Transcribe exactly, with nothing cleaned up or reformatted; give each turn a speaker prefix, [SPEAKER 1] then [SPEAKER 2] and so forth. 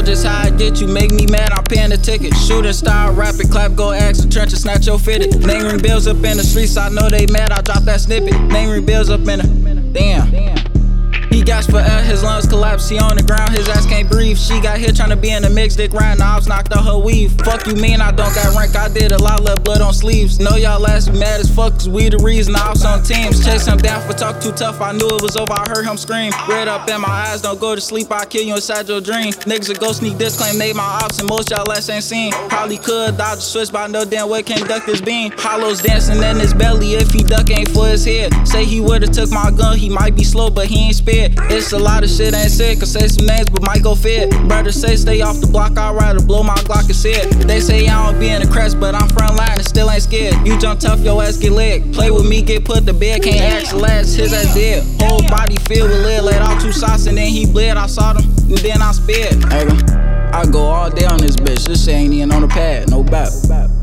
[SPEAKER 1] just how I get you, make me mad, I'm paying the ticket. Shooting star, rapid, clap, go ask the trench and snatch your fitted. Name ring bills up in the streets, I know they mad, I drop that snippet. Name ring bills up in the, damn. He gasped for air, his lungs collapsed, he on the ground, his ass can't breathe. She got hit tryna be in the mix, dick riding, the ops knocked out her weave. Fuck you mean I don't got rank, I did a lot, left blood on sleeves. Know y'all ass be mad as fuck, cause we the reason the ops on teams. Chase him down for talk too tough, I knew it was over, I heard him scream. Red up in my eyes, don't go to sleep, I kill you inside your dream. Niggas a go sneak this claim, they my ops, and most y'all ass ain't seen. Probably could dodge the switch, but I know damn well can't duck this beam. Hollows dancing in his belly, if he duck ain't for his head. Say he would've took my gun, he might be slow, but he ain't spared. It's a lot of shit ain't said, could say some names, but might go fed. Brother say stay off the block, I'd rather blow my Glock and head. They say I don't be in the crest, but I'm front line and still ain't scared. You jump tough, your ass get leg. Play with me, get put to bed, can't ask the last, his ass dead. Whole body filled with lead, laid off two shots and then he bled. I saw them, and then I sped. I go all day on this bitch, this shit ain't even on the pad, no bap.